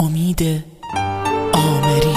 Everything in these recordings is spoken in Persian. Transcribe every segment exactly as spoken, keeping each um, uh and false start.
امید آمری.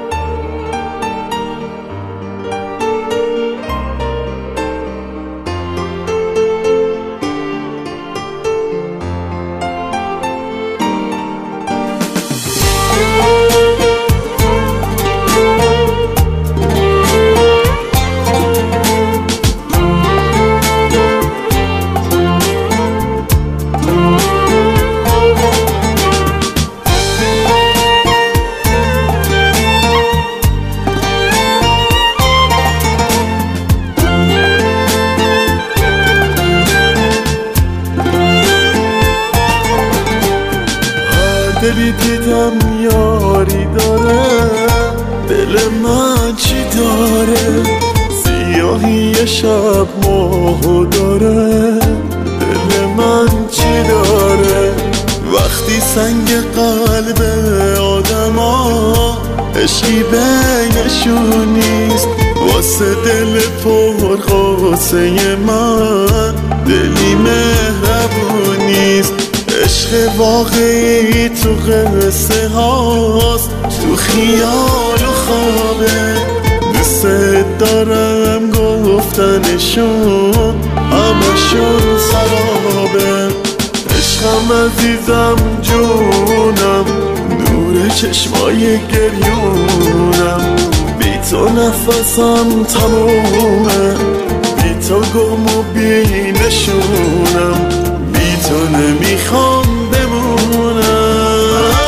دلی دیدم یاری داره، دل من چی داره؟ سیاهی شب ماهو داره، دل من چی داره؟ وقتی سنگ قلب آدم ها عشقی بینشون نیست، واسه دل پر قاسه من دلی مهربون نیست. عشق واقعی تو قصه هاست، تو خیال و خوابه، دوست دارم گفتنشون همشون خرابه. عشقم عزیزم جونم، نور چشمای گریونم، بی تو نفسم تمومه، بی تو گم و بی نشونم، بی تو نمیخوام بمونم.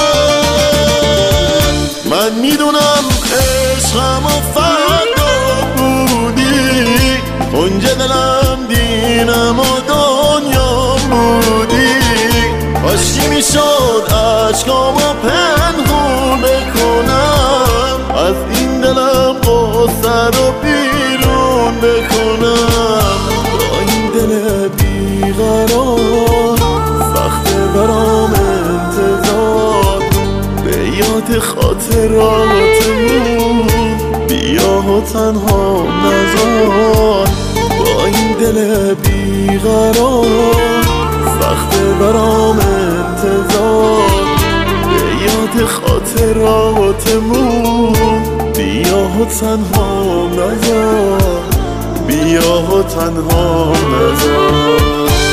من میدونم عشقم و فردا بودی، اونجا دلم دینم و دنیا بودی، کاشکی میشد عشقامو پنهون بکنم، از این دلم قصه رو بیرون بکنم. با این دل بیقرار سخته برام انتظار، به یاد خاطراتمون بیا و تنها نذار. با این دل بیقرار سخته برام انتظار، به یاد خاطراتمون بیا و تنها نذار، بیا و تنها نذار.